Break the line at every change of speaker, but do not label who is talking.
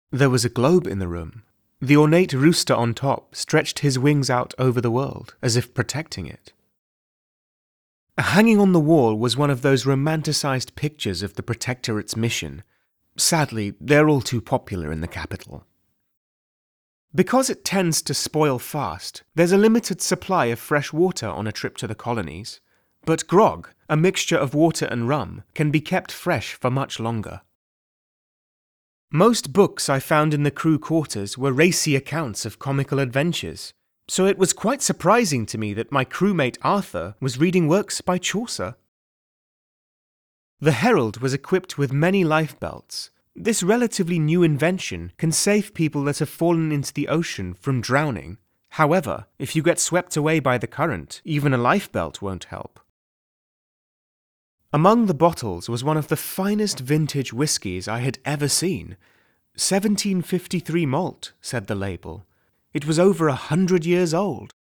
There was a globe in the room. The ornate rooster on top stretched his wings out over the world, as if protecting it. Hanging on the wall was one of those romanticized pictures of the Protectorate's mission. Sadly, they're all too popular in the capital. Because it tends to spoil fast, there's a limited supply of fresh water on a trip to the colonies. But grog, a mixture of water and rum, can be kept fresh for much longer. Most books I found in the crew quarters were racy accounts of comical adventures, so it was quite surprising to me that my crewmate Arthur was reading works by Chaucer. The Herald was equipped with many lifebelts. This relatively new invention can save people that have fallen into the ocean from drowning. However, if you get swept away by the current, even a lifebelt won't help. Among the bottles was one of the finest vintage whiskies I had ever seen. 1753 malt, said the label. It was over 100 years old.